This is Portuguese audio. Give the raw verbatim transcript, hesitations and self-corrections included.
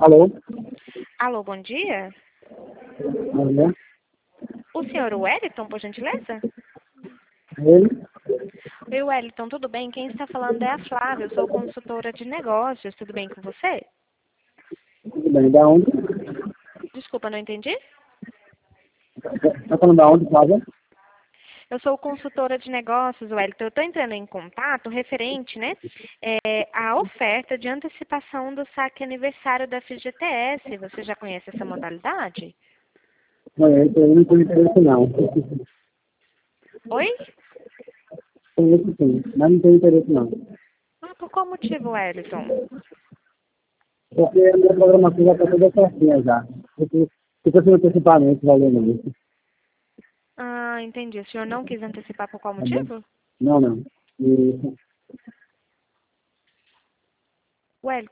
Alô? Alô, bom dia. Bom dia. O senhor Wellington, por gentileza? Ele? Oi, Wellington, tudo bem? Quem está falando é a Flávia, eu sou consultora de negócios, tudo bem com você? Tudo bem, da onde? Desculpa, não entendi? Tá falando da onde, Flávia? Eu sou consultora de negócios, Wellington. Eu estou entrando em contato referente, né, é, à oferta de antecipação do saque aniversário da F G T S. Você já conhece essa modalidade? Conheço, eu não tenho interesse não. Oi? Conheço sim, mas não tenho interesse não. Ah, por qual motivo, Wellington? Porque a minha programação já está toda certinha já. Porque se fosse antecipadamente, valeu não. Ah, entendi. O senhor não quis antecipar por qual Tá bom? motivo? Não, não. E Wellington.